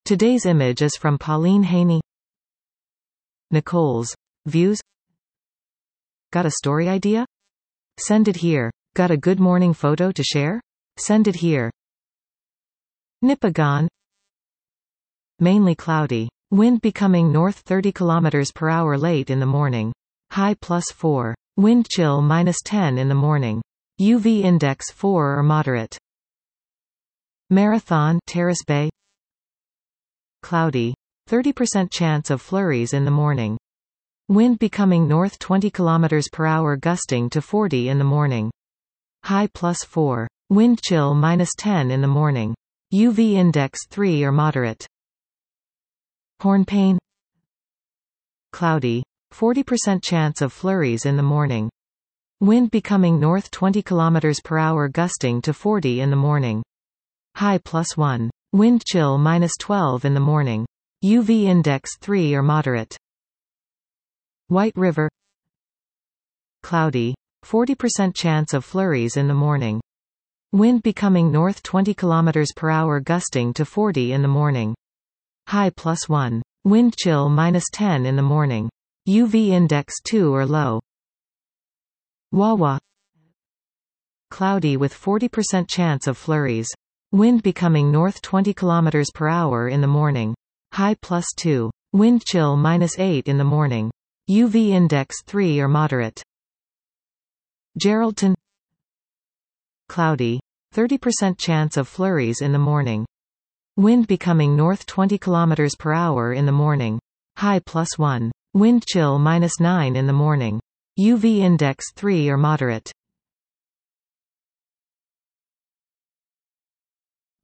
Today's image is from Pauline Haney. Nicole's views. Got a story idea? Send it here. Got a good morning photo to share? Send it here. Nipigon. Mainly cloudy. Wind becoming north 30 km per hour late in the morning. High +4. Wind chill -10 in the morning. UV index 4 or moderate. Marathon, Terrace Bay. Cloudy. 30% chance of flurries in the morning. Wind becoming north 20 km per hour gusting to 40 in the morning. High +4. Wind chill -10 in the morning. UV index 3 or moderate. Hornpain. Cloudy. 40% chance of flurries in the morning. Wind becoming north 20 km per hour gusting to 40 in the morning. High +1. Wind chill -12 in the morning. UV index 3 or moderate. White River. Cloudy. 40% chance of flurries in the morning. Wind becoming north 20 km per hour gusting to 40 in the morning. High +1. Wind chill -10 in the morning. UV index 2 or low. Wawa. Cloudy with 40% chance of flurries. Wind becoming north 20 km per hour in the morning. High +2. Wind chill -8 in the morning. UV index 3 or moderate. Geraldton. Cloudy. 30% chance of flurries in the morning. Wind becoming north 20 km per hour in the morning. High +1. Wind chill -9 in the morning. UV index 3 or moderate.